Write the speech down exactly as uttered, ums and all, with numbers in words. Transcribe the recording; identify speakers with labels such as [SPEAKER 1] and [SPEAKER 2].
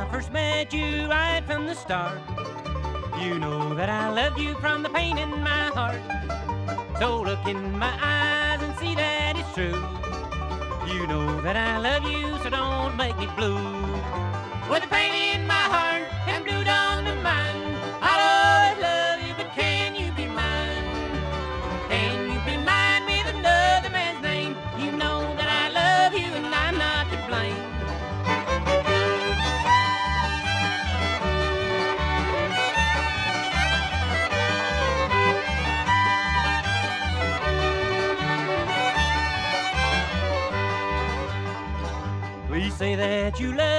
[SPEAKER 1] I first met you right from the start. You know that I loved you from the pain in my heart. So look in my eyes and see that it's true. You know that I love you, so don't make me blue. With the pain in my heart and blue down to mine, I'll always love you, but can you be mine? Can you be mine with another man's name? You know that I love you and I'm not to blame. Please say that you love